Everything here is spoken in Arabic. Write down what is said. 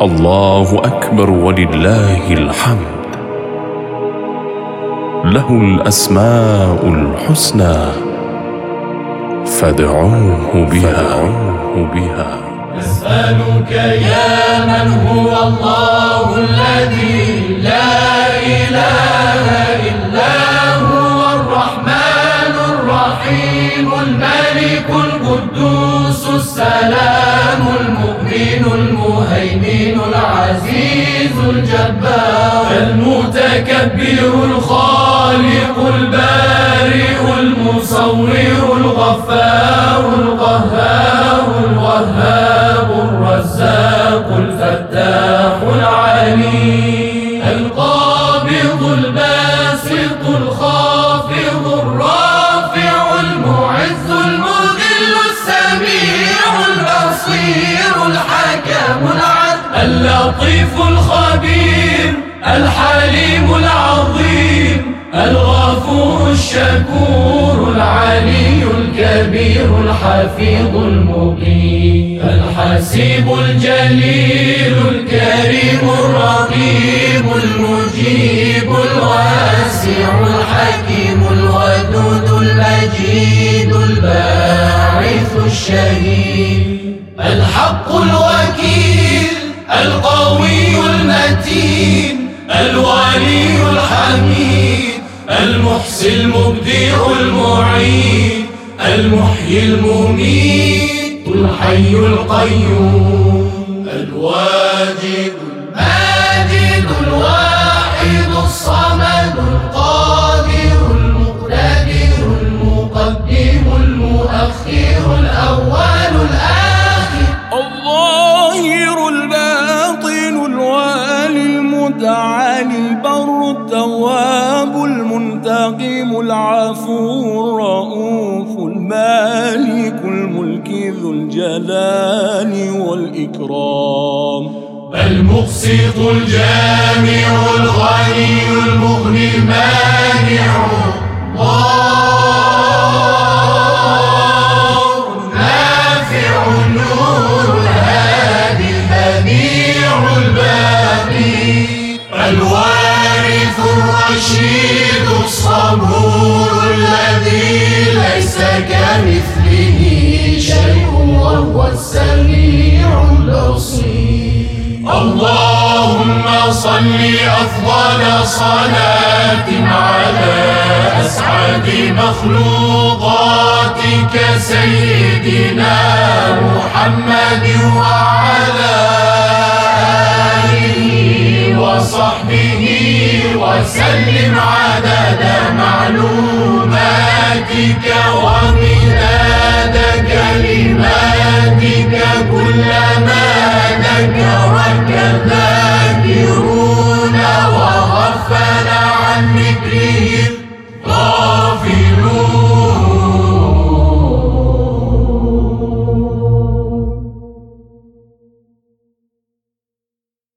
الله أكبر ولله الحمد. له الأسماء الحسنى فادعوه بها. نسألك يا من هو الله الذي لا إله إلا هو الرحمن الرحيم الملك القدوس السلام المؤمن المهيمن العزيز الجبار المتكبر الخالق البارئ المصور الغفار القهار الوهاب الرزاق الفتاح العليم القابض الباسط الخافض الرافع المعز المذل السميع البصير الحكم العدل اللطيف الخبير الحليم العظيم الغفور الشكور العلي الكبير الحفيظ المقيم الحسيب الجليل الكريم الرقيب المجيب الواسع الحكيم الودود المجيد الباعث الشهيد الحق الوكيل القوي المتين الولي الحميد المحصي المبدع المعيد المحيي المميت الحي القيوم الواجد الماجد الواحد الصمد القادر المقتدر المقدم المؤخر الأول الآخر الظاهر الباطن الوالي المتعالي البر التواب المنتقم العفو الرؤوف المالك الملك ذو الجلال والإكرام المقسط الجامع الغني المغني المانع نافع النور الهادي البديع الباقي الوارث الرشيد الصبور الذي ليس كمثله شيء وهو السميع البصير اللهم صل أفضل صلاة على أسعد مخلوقاتك سيدنا محمد وعلى آله وصحبه وسلم عدد معلوماتك ومداد كلماتك